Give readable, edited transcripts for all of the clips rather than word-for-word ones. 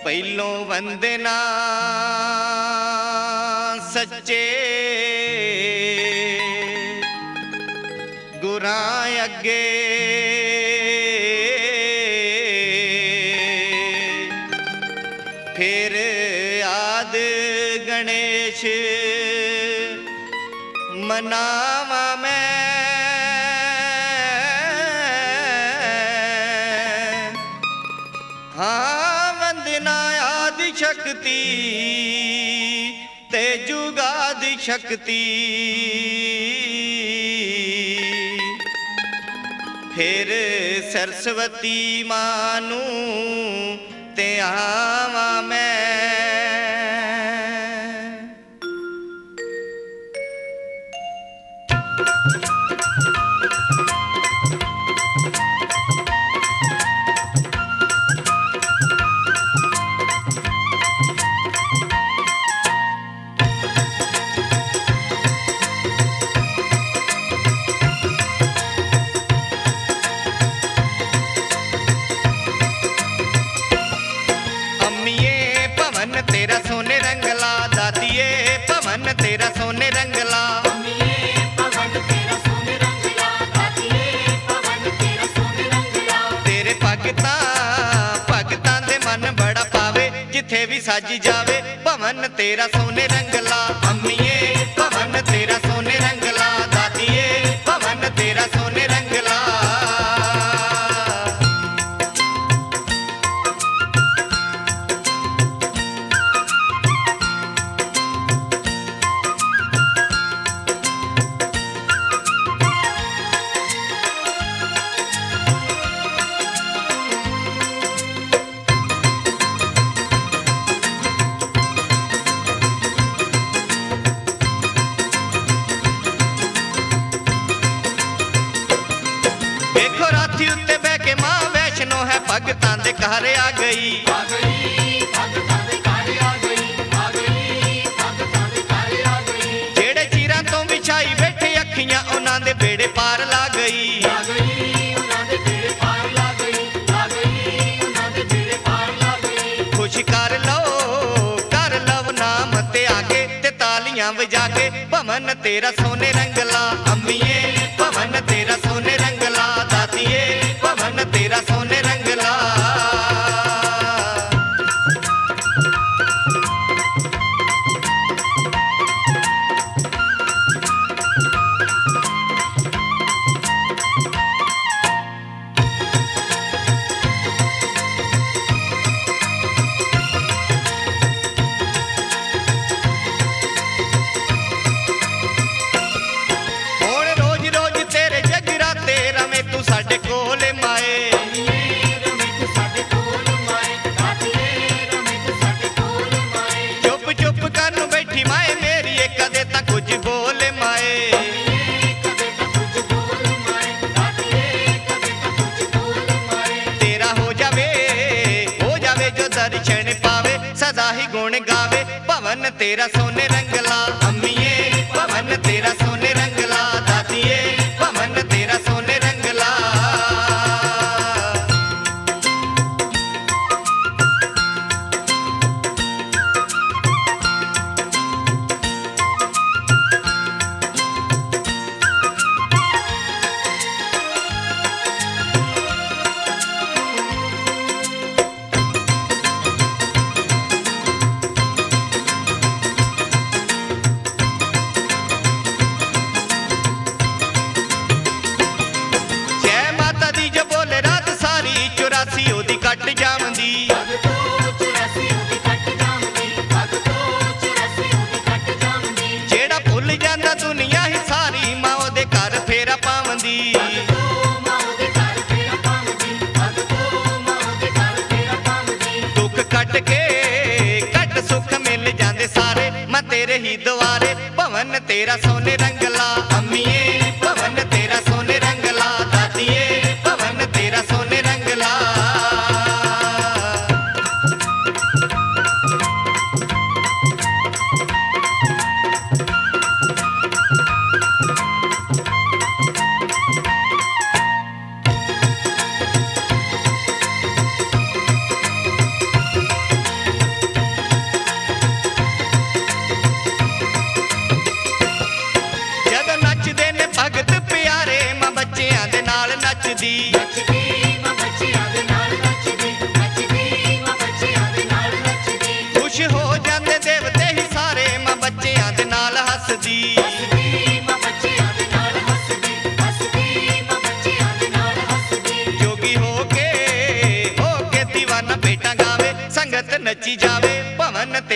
ਪਹਿਲੋਂ ਵੰਦਨਾ ਸੱਚੇ ਗੁਰਾਂ ਅੱਗੇ, ਫਿਰ ਆਦ ਗਣੇਸ਼ ਮਨਾਵਾਂ ਮੈਂ। ਹਾਂ ਵੰਦਨਾ ਆਦਿ ਸ਼ਕਤੀ ਤੇ ਜੁਗਾਦਿ ਸ਼ਕਤੀ, ਫਿਰ ਸਰਸਵਤੀ ਮਾਂ ਨੂੰ ਤੇ ਆਵਾਂ ਮੈਂ। तेरा सोने रंगला दातिये पवन तेरा सोने रंगला, पवन तेरा सोने रंगला दातिये पवन तेरा सोने रंगला। तेरे भगतां दे मन बड़ा पावे, जिथे भी सज जावे पवन तेरा सोने रंगला। अम्मीए पवन तेरा सोने रंगला दातिये पवन तेरा सोने रंगला। उत्ते बह के मां वैष्णो है भगतां दे घर आ गई, भगतां दे घर आ गई, भगतां दे घर आ गई। जेड़े चीरां तो विछाई बैठे अखियां उन्हां दे बेड़े पार ला गई, उन्हां दे बेड़े पार ला गई, उन्हां दे बेड़े पार ला गई। खुश कर लव नाम ते आगे ते तालियां वजा के पवन तेरा सोने रंगला। अम्मीए पवन तेरा सोने रंगला दातिये पवन तेरा सोने रंगला। साडे कोल माए चुप चुप कर बैठी माए मेरी कदे तां कुछ बोल माए। तेरा हो जावे जो दर्शन पावे सदा ही गुण गावे पवन तेरा सोने रंगला। अम्मीए पवन तेरा सोने रंगला दातिये पवन तेरा सोने रंगला। कट जावंदी जेड़ा भुल जांदा दुनिया ही सारी मां ओदे घर फेरा पावंदी। दुख कट सुख मिल जांदे सारे मैं तेरे ही द्वारे पवन तेरा सोने रंगला। अम्मीए पवन तेरा सोने रंगला दातिये पवन तेरा सोने रंगला।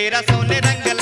ਤੇਰਾ ਸੋਨੇ ਰੰਗ